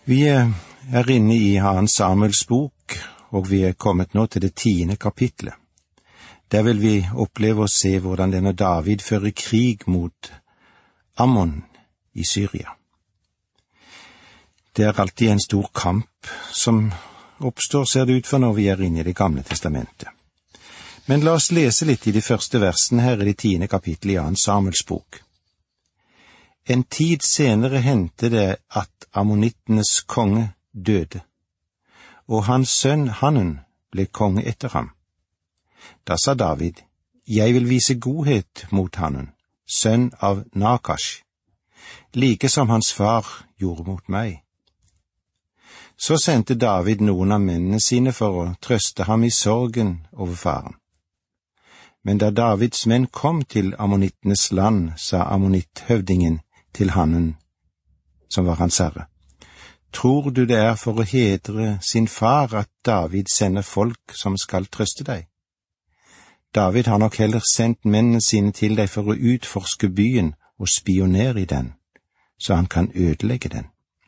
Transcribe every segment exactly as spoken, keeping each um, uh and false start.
Vi er inne i Annen Samuels bok, og vi er kommet nå til det tiende kapitlet. Der vil vi oppleve å se hvordan denne David fører krig mot Ammon i Syria. Det er alltid en stor kamp som oppstår, ser det ut for når vi er inne i Det gamle testamentet. Men la oss lese litt i de første versene her i det tiende kapitlet i Annen Samuels bok. En tid senere hendte det at ammonittenes konge døde, og hans sønn Hanun ble konge etter ham. Da sa David, jeg vil vise godhet mot Hanun, sønn av Nakash, like som hans far gjorde mot meg. Så sendte David noen av mennene sine for å trøste ham i sorgen over faren. Men da Davids menn kom til ammonittenes land, sa ammonitthøvdingen til Hanun, som var hans herre, tror du det er for å hedre sin far at David sender folk som skal trøste deg? David har nok heller sendt mennene sine til deg for å utforske byen og spionere i den, så han kan ødelegge den.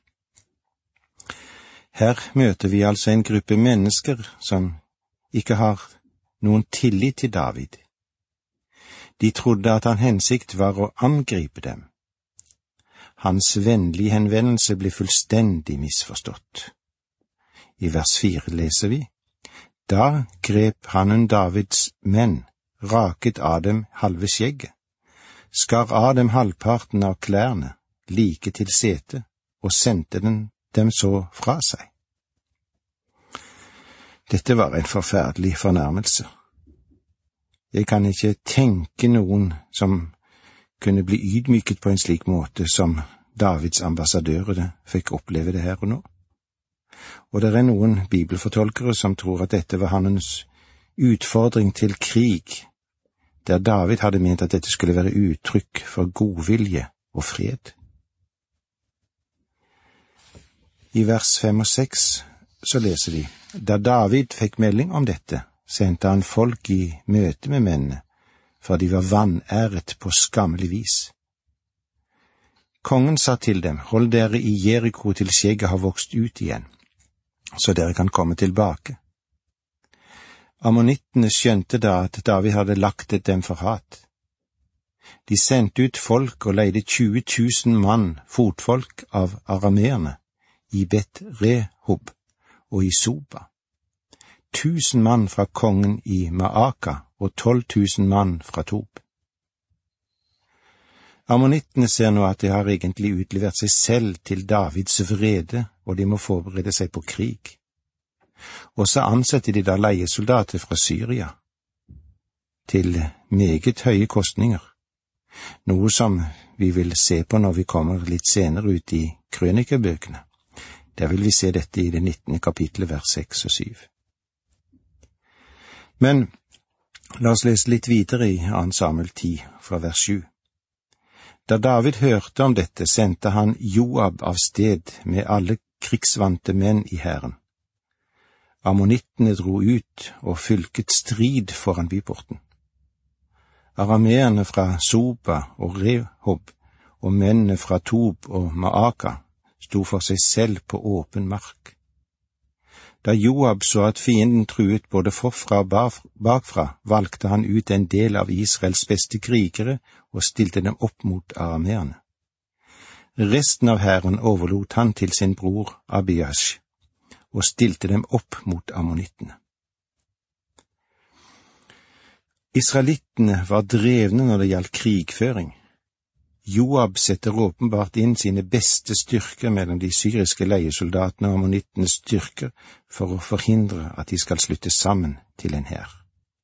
Her møter vi altså en gruppe mennesker som ikke har noen tillit til David. De trodde at hans hensikt var å angripe dem. Hans vennlige henvendelse ble fullstendig misforstått. I vers fire leser vi, da grep Hanun Davids menn, raket av dem halve skjegget, skar av dem halvparten av klærne, like til sete, og sendte den, dem så fra seg. Dette var en forferdelig fornærmelse. Jeg kan ikke tenke noen som kunne bli ydmyket på en slik måte som Davids ambassadører fikk oppleve det her og nå. Og det er noen bibelfortolkere som tror at dette var hans utfordring til krig, der David hadde ment at dette skulle være uttrykk for godvilje og fred. I vers fem og seks så leser vi, da David fikk melding om dette, sendte han folk i møte med mennene, for de var vanæret på skammelig vis. Kongen sa til dem, hold dere i Jeriko til skjegget har vokst ut igjen, så dere kan komme tilbake. Ammonittene skjønte da at David hadde laktet dem for hat. De sendte ut folk og leide tjue tusen mann, fotfolk av arameerne, i Bet-Rehob og i Soba. Tusen mann fra kongen i Maaka og tolv tusen mann fra Tob. Ammonittene ser nå at de har egentlig utlevert seg selv til Davids vrede, og de må forberede seg på krig. Og så ansetter de da leiesoldater fra Syria, til meget høye kostninger, noe som vi vil se på når vi kommer litt senere ut i krønikebøkene. Der vil vi se dette i det nittende kapitlet, vers seks og syv. Men la oss lese litt videre i Annen Samuel ti, fra vers sju. Da David hørte om dette, sendte han Joab av sted med alle krigsvante menn i hæren. Ammonittene dro ut og fylket strid foran byporten. Arameerne fra Soba og Rehob og mennene fra Tob og Maaka sto for seg selv på åpen mark. Da Joab så at fienden truet både forfra og bakfra, valgte han ut en del av Israels beste krigere og stilte dem opp mot arameerne. Resten av hæren overlot han til sin bror Abiash, og stilte dem opp mot ammonittene. Israelittene var drevne når det gjaldt krigføring. Joab setter åpenbart inn sine beste styrker mellom de syriske leiesoldatene og ammonittenes styrker for å forhindre at de skal slutte sammen til en hær.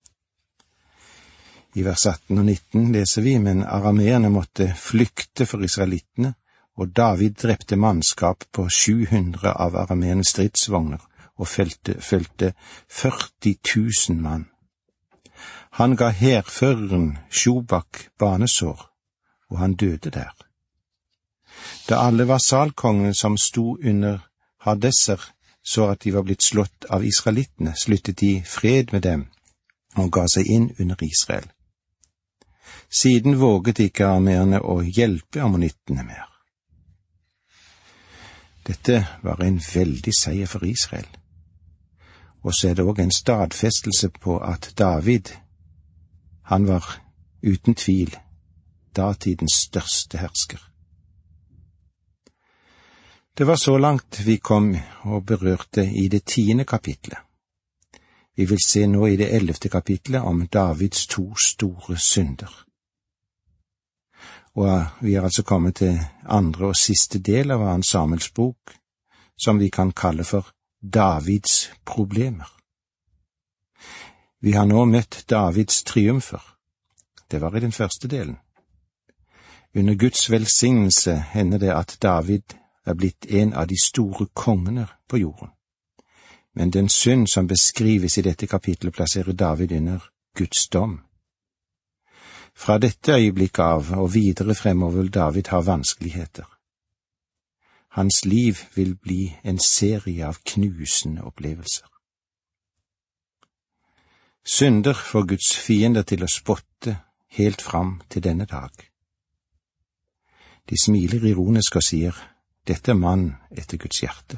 I vers atten og nitten leser vi, men arameerne måtte flykte for israelittene, og David drepte mannskap på sju hundre av arameernes stridsvogner og følte førti tusen mann. Han ga hærføreren Shobak banesår, og han døde der. Da alle vasalkongene som sto under Hadesser så at de var blitt slått av israelittene, sluttet de fred med dem og ga seg inn under Israel. Siden våget ikke arameerne å hjelpe ammonittene mer. Dette var en veldig seier for Israel. Og så er det også en stadfestelse på at David, han var uten tvil datidens største hersker. Det var så langt vi kom og berørte i det tiende kapitlet. Vi vil se nå i det ellevte kapitlet om Davids to store synder. Og vi er altså kommet til andre og siste del av Annen Samuels bok, som vi kan kalle for Davids problemer. Vi har nå møtt Davids triumfer. Det var i den første delen. Under Guds velsignelse hender det at David er blitt en av de store kongene på jorden. Men den synd som beskrives i dette kapitlet plasserer David under Guds dom. Fra dette øyeblikk av og videre fremover vil David ha vanskeligheter. Hans liv vil bli en serie av knusende opplevelser. Synder får Guds fiender til å spotte helt fram til denne dag. De smiler ironisk og sier, dette er mann etter Guds hjerte.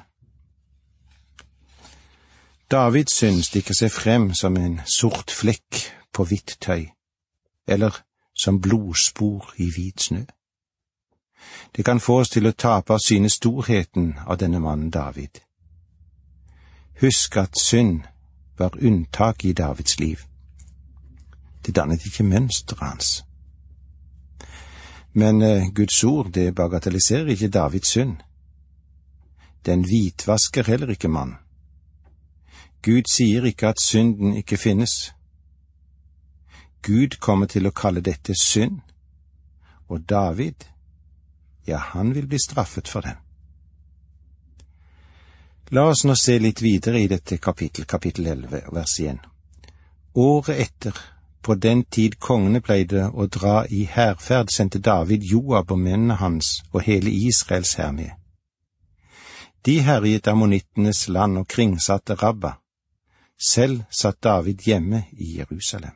Davids synd stikker seg frem som en sort flekk på hvitt tøy, eller som blodspor i hvit snø. Det kan få oss til å tape av syne storheten av denne mannen David. Husk at synd var unntak i Davids liv. Det dannet ikke mønsteret hans. Men eh, Guds ord, det bagatelliserer ikke Davids synd. Den hvitvasker heller ikke mann. Gud sier ikke at synden ikke finnes. Gud kommer til å kalle dette synd, og David, ja, han vil bli straffet for den. La oss nå se litt videre i dette kapittel, kapittel elleve, vers én. Året etter, på den tid kongene pleide å dra i hærferd, sendte David Joab og mennene hans og hele Israels hær med. De herjet ammonittenes land og kringsatte Rabba. Selv satt David hjemme i Jerusalem.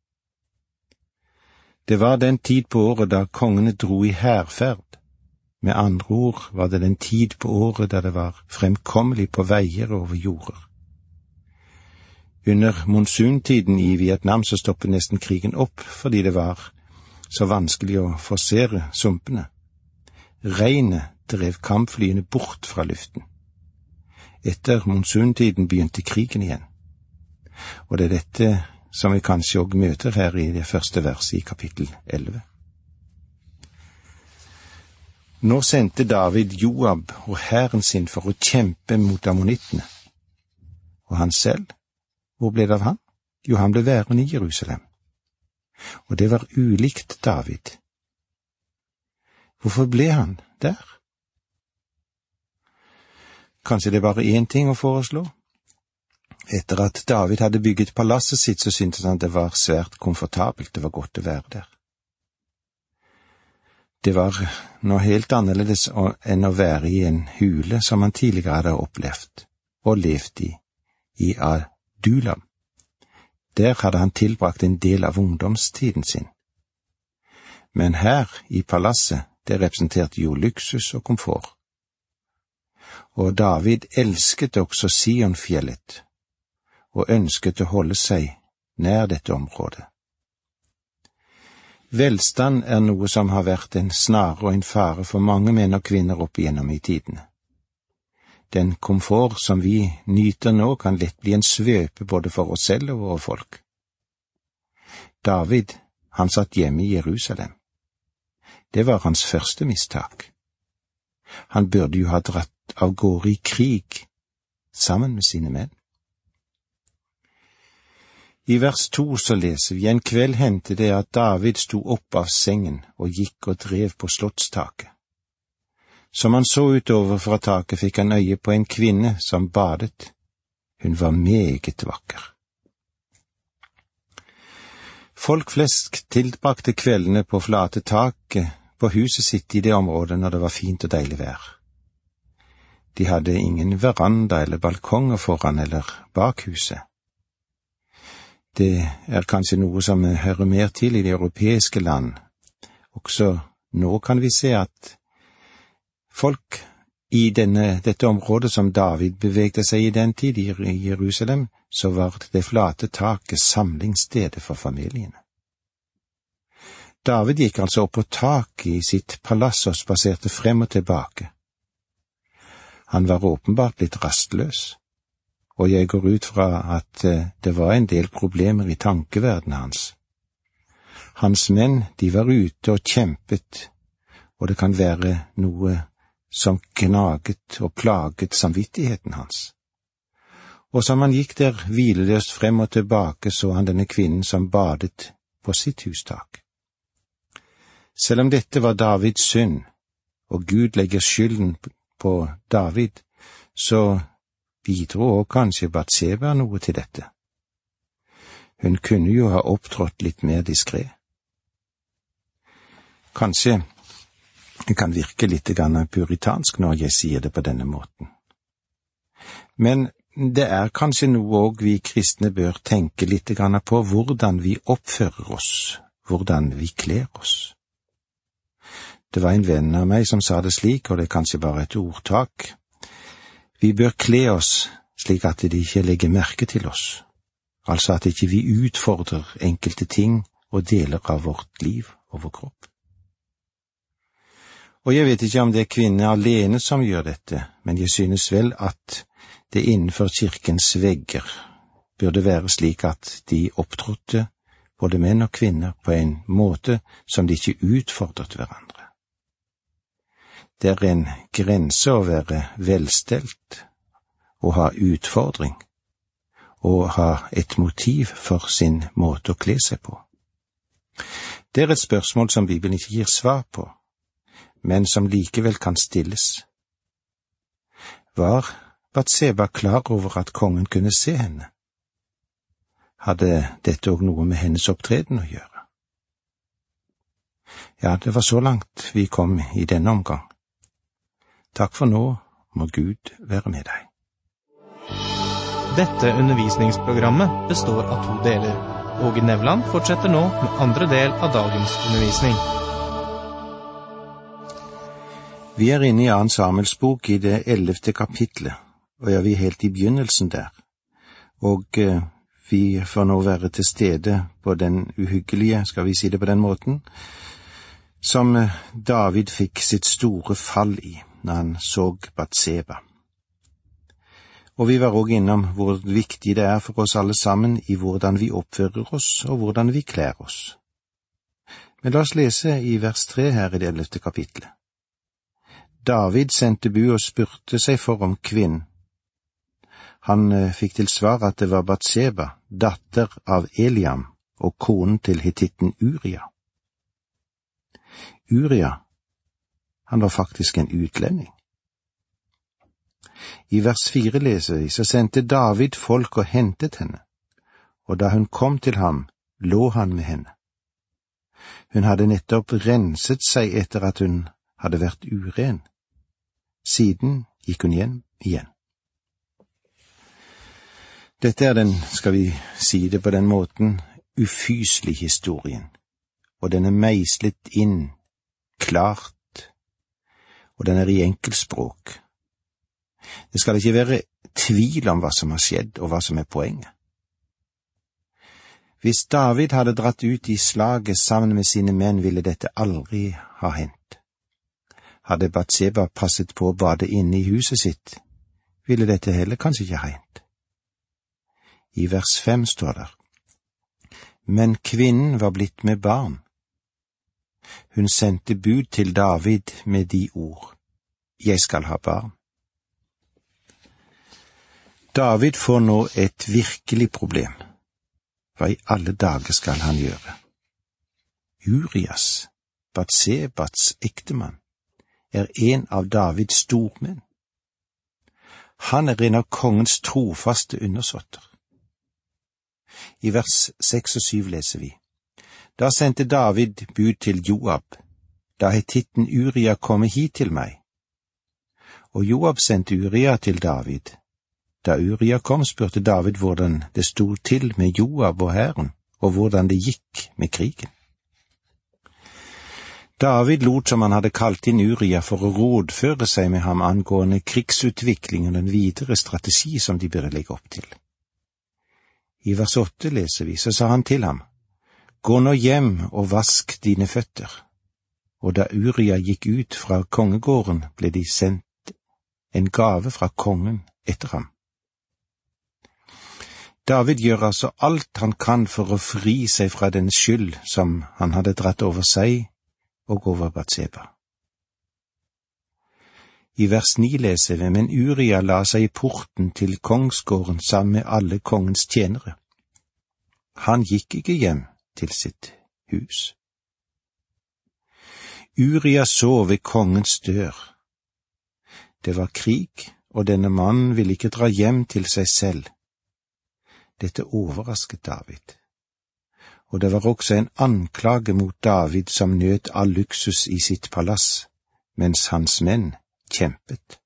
Det var den tid på året da kongene dro i hærferd. Med andre ord var det den tid på året da det var fremkommelig på veier over jorder. Under monsuntiden i Vietnam så stoppet nesten krigen opp fordi det var så vanskelig å forsere sumpene. Regnet drev kampflyene bort fra luften. Etter monsuntiden begynte krigen igjen. Og det er dette som vi kanskje også møter her i det første verset i kapittel elleve. Nå sendte David Joab og hæren sin for å kjempe mot ammonittene. Og han selv, hvor ble det av han? Jo, han ble værende i Jerusalem. Og det var ulikt David. Hvorfor ble han der? Kanskje det er bare én ting å foreslå? Etter at David hadde bygget palasset sitt, så syntes han det var svært komfortabelt, det var godt å være der. Det var noe helt annerledes enn å være i en hule som han tidligere hadde opplevd og levd i, i Adulam. Der hadde han tilbrakt en del av ungdomstiden sin. Men her i palasset, det representerte jo luksus og komfort. Og David elsket også Sionfjellet, og ønsket å holde seg nær dette området. Velstand er noe som har vært en snare og en fare for mange menn og kvinner opp igjennom i tidene. Den komfort som vi nyter nå kan lett bli en svøpe både for oss selv og våre folk. David, han satt hjemme i Jerusalem. Det var hans første mistak. Han burde jo ha dratt av gårde i krig sammen med sine menn. I vers to så leser vi, en kveld hendte det at David sto opp av sengen og gikk og drev på slottstaket. Som han så utover fra taket fikk han øye på en kvinne som badet. Hun var meget vakker. Folk flest tilbrakte kveldene på flate taket på huset sitt i det området når det var fint og deilig vær. De hadde ingen veranda eller balkonger foran eller bak huset. Det er kanskje noe som hører mer til i de europeiske land. Også nå kan vi se at folk I denne, dette området som David bevegde seg i den tid i Jerusalem, så var det flate taket samlingsstedet for familiene. David gikk altså opp på taket i sitt palass og spaserte frem og tilbake. Han var åpenbart litt rastløs, og jeg går ut fra at det var en del problemer i tankeverdenen hans. Hans menn, de var ute og kjempet, og det kan være noe som gnaget og plaget samvittigheten hans. Og som han gikk der hvileløst frem og tilbake, så han denne kvinnen som badet på sitt hustak. Selv om dette var Davids synd, og Gud legger skylden på David, så bidro også kanskje Batseba noe til dette. Hun kunne jo ha opptrådt litt mer diskret. Kanskje det kan virke litt puritansk når jeg sier det på denne måten. Men det er kanskje noe også vi kristne bør tenke litt på, hvordan vi oppfører oss, hvordan vi kler oss. Det var en venn av meg som sa det slik, og det er kanskje bare et ordtak. Vi bør kle oss slik at de ikke legger merke til oss, altså at ikke vi utfordrer enkelte ting og deler av vårt liv og vår kropp. Og jeg vet ikke om det er kvinner alene som gjør dette, men jeg synes vel at det innenfor kirkens vegger burde være slik at de opptrådte, både menn og kvinner, på en måte som de ikke utfordret hverandre. Det er en grense å være velstelt, å ha utfordring, og ha et motiv for sin måte å kle seg på. Det er et spørsmål som Bibelen ikke gir svar på, men som likevel kan stilles. Var Batseba klar over at kongen kunne se henne? Hadde dette også noe med hennes opptreden å gjøre? Ja, det var så langt vi kom i denne omgang. Takk for nå, må Gud være med deg. Dette undervisningsprogrammet består av to deler. Åge Nevland fortsetter nå med andre del av dagens undervisning. Vi er inne i Annen Samuels bok i det ellevte kapitlet, og er vi helt i begynnelsen der. Og eh, vi får nå være til stede på den uhyggelige, skal vi si det på den måten, som eh, David fikk sitt store fall i når han så Batseba. Og vi var også innom hvor viktig det er for oss alle sammen i hvordan vi oppfører oss og hvordan vi kler oss. Men la oss lese i vers tre her i det ellevte kapitlet. David sendte bud og spurte seg for om kvinnen. Han eh, fikk til svar at det var Batseba, datter av Eliam og konen til hittitten Uria. Uria, han var faktisk en utlending. I vers fire leser vi, så sendte David folk og hentet henne, og da hun kom til ham, lå han med henne. Hun hadde nettopp renset seg etter at hun hadde vært uren. Siden gikk hun hjem igjen. Dette er den, skal vi si det på den måten, ufyselig historien, og den er meislet inn, klart, og den er i enkeltspråk. Det skal ikke være tvil om hva som har skjedd og hva som er poenget. Hvis David hadde dratt ut i slaget sammen med sine menn, ville dette aldri ha hendt. Hadde Batseba passet på å bade inne i huset sitt, ville dette heller kanskje ikke ha hendt. I vers fem står der, men kvinnen var blitt med barn. Hun sendte bud til David med de ord, jeg skal ha barn. David får nå et virkelig problem. Hva i alle dager skal han gjøre? Urias, Batsebas ektemann, er en av Davids stormenn. Han er en av kongens trofaste undersåtter. I vers seks og syv leser vi, da sendte David bud til Joab, da hittitten Uria komme hit til meg. Og Joab sendte Uria til David. Da Uria kom, spurte David hvordan det stod til med Joab og hæren, og hvordan det gikk med krigen. David lot som han hadde kalt inn Uria for å rådføre seg med ham angående krigsutvikling og den videre strategi som de burde legge opp til. I vers åtte leser vi, så sa han til ham, «Gå nå hjem og vask dine føtter.» Og da Uria gikk ut fra kongegården, ble de sendt en gave fra kongen etter ham. David gjør altså alt han kan for å fri seg fra den skyld som han hadde dratt over seg og over Batseba. I vers ni leser vi, men Uria la seg i porten til kongsgården sammen med alle kongens tjenere. Han gikk ikke hjem til sitt hus. Uria sov ved kongens dør. Det var krig, og denne mannen ville ikke dra hjem til seg selv. Dette overrasket David. Og det var også en anklage mot David som nøt all luksus i sitt palass, mens hans menn kjempet.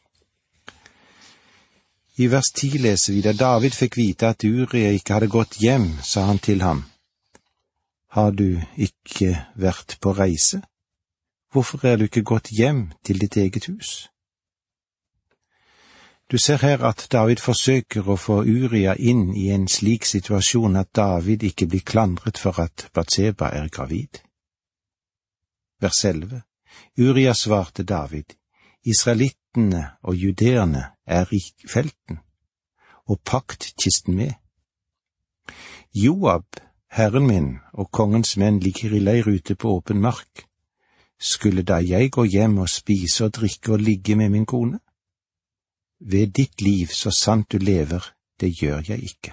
I vers ti leser vi, da David fikk vite at Uria ikke hadde gått hjem, sa han til ham, «Har du ikke vært på reise? Hvorfor er du ikke gått hjem til ditt eget hus?» Du ser her at David forsøker å få Uria inn i en slik situasjon at David ikke blir klandret for at Batseba er gravid. Vers elleve. Uria svarte David, «Israelittene og judeerne er i felten, og paktkisten med. Joab, herren min og kongens menn ligger i leir ute på åpen mark. Skulle da jeg gå hjem og spise og drikke og ligge med min kone? Ved ditt liv, så sant du lever, det gjør jeg ikke.»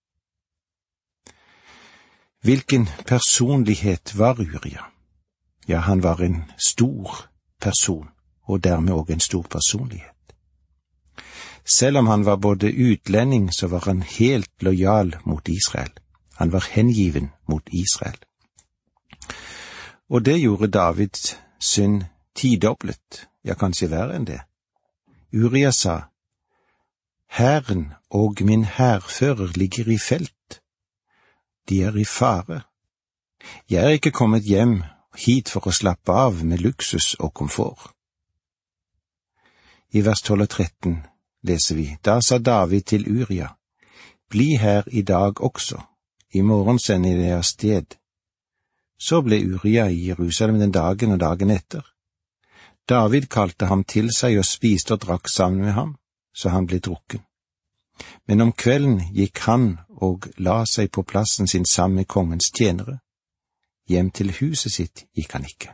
Hvilken personlighet var Uria? Ja, han var en stor person, og dermed også en stor personlighet. Selv om han var både utlending, så var han helt lojal mot Israel. Han var hengiven mot Israel. Og det gjorde Davids synd tidoblet, ja, kanskje verre enn det. Uria sa, «Hæren og min hærfører ligger i felt. De er i fare. Jeg er ikke kommet hjem hit for å slappe av med luksus og komfort.» I vers tolv og tretten leser vi, da sa David til Uria, «Bli her i dag også, i morgen sender jeg av sted.» Så ble Uria i Jerusalem den dagen og dagen etter. David kalte ham til seg og spiste og drakk sammen med ham, så han ble drukken. Men om kvelden gikk han og la seg på plassen sin sammen med kongens tjenere. Hjem til huset sitt gikk han ikke.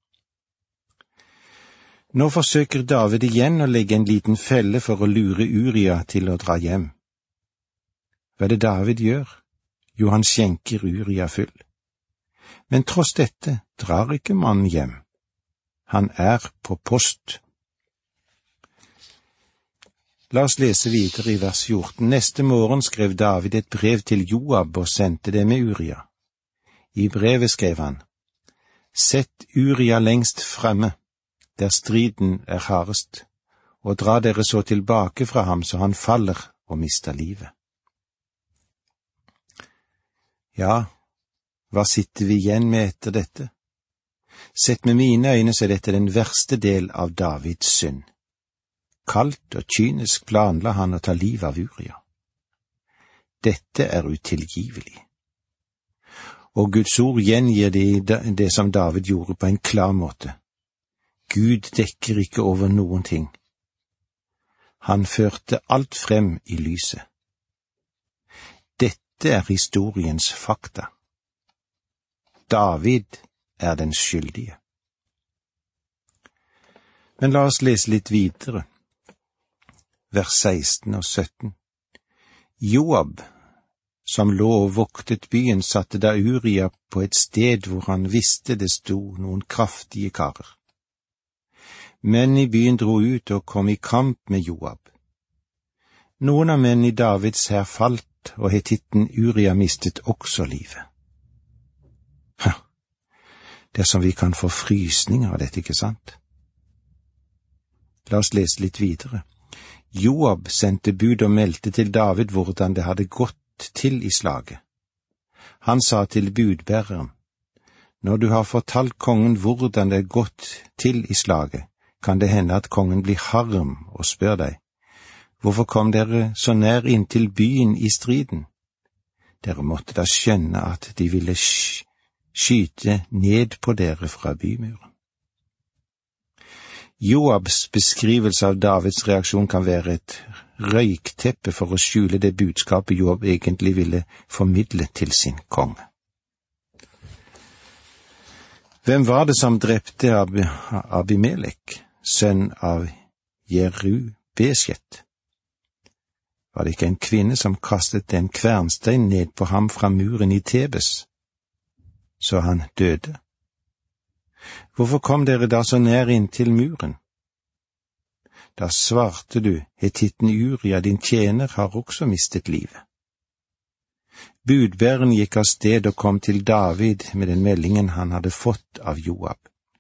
Nå forsøker David igjen å legge en liten felle for å lure Uria til å dra hjem. Hva er det David gjør? Jo, han skjenker Uria full. Men tross dette drar ikke mannen hjem. Han er på post. La oss lese videre i vers fjorten. Neste morgen skrev David et brev til Joab og sendte det med Uria. I brevet skrev han, «Sett Uria lengst fremme, der striden er hardest, og dra dere så tilbake fra ham så han faller og mister livet.» Ja, hva sitter vi igjen med etter dette? Sett med mine øyne så er dette den verste del av Davids synd. Kaldt og kynisk planla han å ta livet av Uria. Dette er utilgivelig. Og Guds ord gjengir det, det som David gjorde på en klar måte. Gud dekker ikke over noen ting. Han førte alt frem i lyset. Dette er historiens fakta. David er den skyldige. Men la oss lese litt videre. Vers seksten og sytten. Joab, som lå og voktet byen, satte da Uria på et sted hvor han visste det sto noen kraftige karer. Menn i byen dro ut og kom i kamp med Joab. Noen av menn i Davids hær falt, og hetitten Uria mistet også livet. Ha, det er som vi kan få frysninger av dette, ikke sant? La oss lese litt videre. Joab sendte bud og meldte til David hvordan det hadde gått til i slaget. Han sa til budbæreren, Når du har fortalt kongen hvordan det er gått til i slaget, kan det hende at kongen blir harm og spør deg, hvorfor kom dere så nær inntil byen i striden? Dere måtte da skjønne at de ville skyte ned på dere fra bymuren. Joabs beskrivelse av Davids reaksjon kan være et røykteppe for å skjule det budskapet Joab egentlig ville formidle til sin konge. Hvem var det som drepte Ab Abimelek, sønn av Jerubesjet? Var det ikke en kvinne som kastet en kvernstein ned på ham fra muren i Tebes, så han døde? Hvorfor kom dere da så nær inntil muren? Da svarte du, hetitten Uria, din tjener, har også mistet livet. Budbæreren gikk av sted og kom til David med den meldingen han hadde fått av Joab.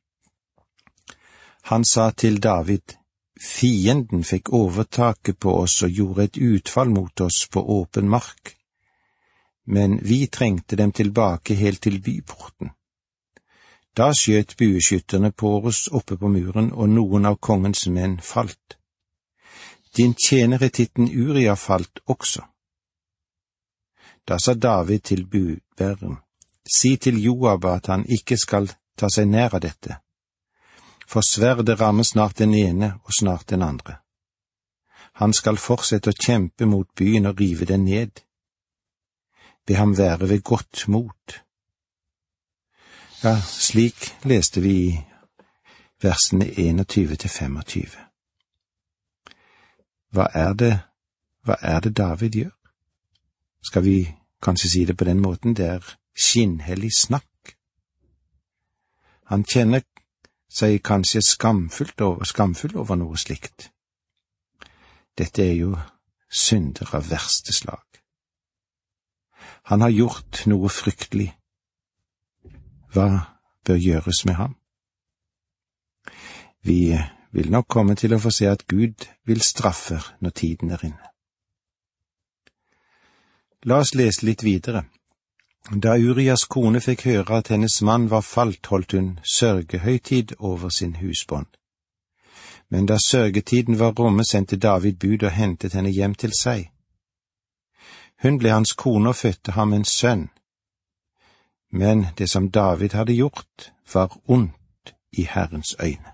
Han sa til David, fienden fikk overtaket på oss og gjorde et utfall mot oss på åpen mark, men vi trengte dem tilbake helt til byporten. Da skjøt bueskytterne på oss oppe på muren, og noen av kongens menn falt. Din tjener hetitten Uria falt også. Da sa David til budbæreren, si til Joab at han ikke skal ta seg nær av dette, for sverdet rammer snart den ene og snart den andre. Han skal fortsette å kjempe mot byen og rive den ned. Be ham være ved godt mot. Ja, slik leste vi i versene enogtyve til femogtyve. Hva er det, hva er det David gjør? Skal vi kanskje si det på den måten, det er skinnhellig snakk. Han kjenner seg kanskje skamfullt over, skamfull over noe slikt. Dette er jo synder av verste slag. Han har gjort noe fryktelig. Hva bør gjøres med ham? Vi vil nok komme til å få se at Gud vil straffe når tiden er inne. La oss lese litt videre. Da Urias kone fikk høre at hennes mann var falt, holdt hun sørgehøytid over sin husbånd. Men da sørgetiden var omme, sendte David bud og hentet henne hjem til seg. Hun ble hans kone og fødte ham en sønn. Men det som David hadde gjort, var ondt i Herrens øyne.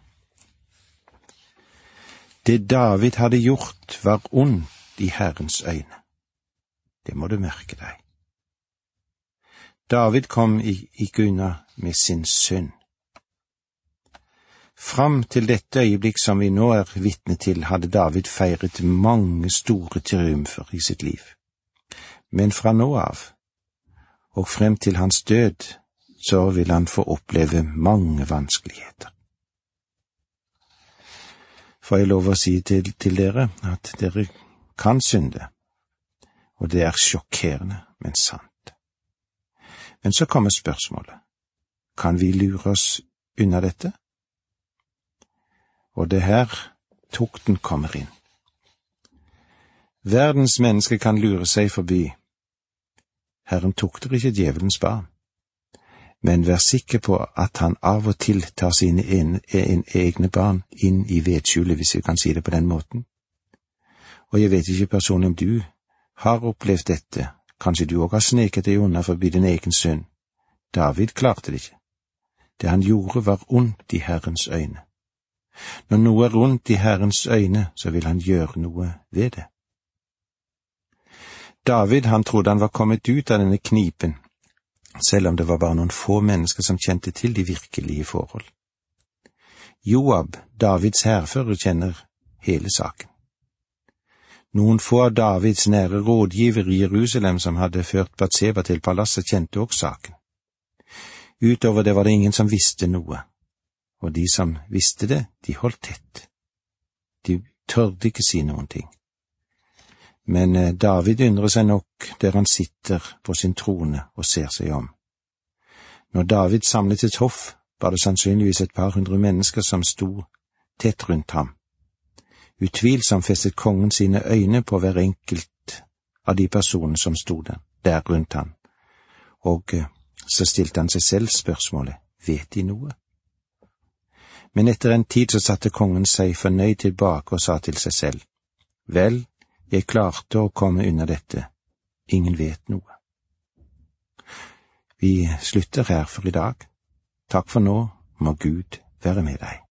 Det David hadde gjort, var ondt i Herrens øyne. Det må du merke deg. David kom ikke unna med sin synd. Fram til dette øyeblikk som vi nå er vitne til, hadde David feiret mange store triumfer i sitt liv. Men fra nå av, og frem til hans død, så vil han få oppleve mange vanskeligheter. Får jeg lov å si til, til dere at dere kan synde, og det er sjokkerende, men sant. Men så kommer spørsmålet, kan vi lure oss unna dette? Og det her tukten kommer inn. Verdens mennesker kan lure seg forbi. Herren tukter ikke djevelens barn, men vær sikker på at han av og til tar sine en, en, egne barn inn i vedskjulet, hvis vi kan si det på den måten. Og jeg vet ikke personlig om du har opplevd dette. Kanskje du også har sneket deg unna forbi din egen synd. David klarte det ikke. Det han gjorde var ondt i Herrens øyne. Når noe er ondt i Herrens øyne, så vil han gjøre noe ved det. David, han trodde han var kommet ut av denne knipen, selv om det var bare noen få mennesker som kjente til de virkelige forhold. Joab, Davids hærfører, kjenner hele saken. Noen få av Davids nære rådgiver i Jerusalem som hadde ført Batseba til palasset, kjente også saken. Utover det var det ingen som visste noe, og de som visste det, de holdt tett. De tørde ikke si noen ting. Men David undrer seg nok der han sitter på sin trone og ser seg om. Når David samlet et hoff, var det sannsynligvis et par hundre mennesker som sto tett rundt ham. Utvilsomt festet kongen sine øyne på hver enkelt av de personene som sto der, der rundt han, og så stilte han seg selv spørsmålet, vet de noe? Men etter en tid så satte kongen seg fornøyd tilbake og sa til seg selv, vel, jeg klarte å komme unna dette, ingen vet noe. Vi slutter her for i dag. Takk for nå, må Gud være med deg.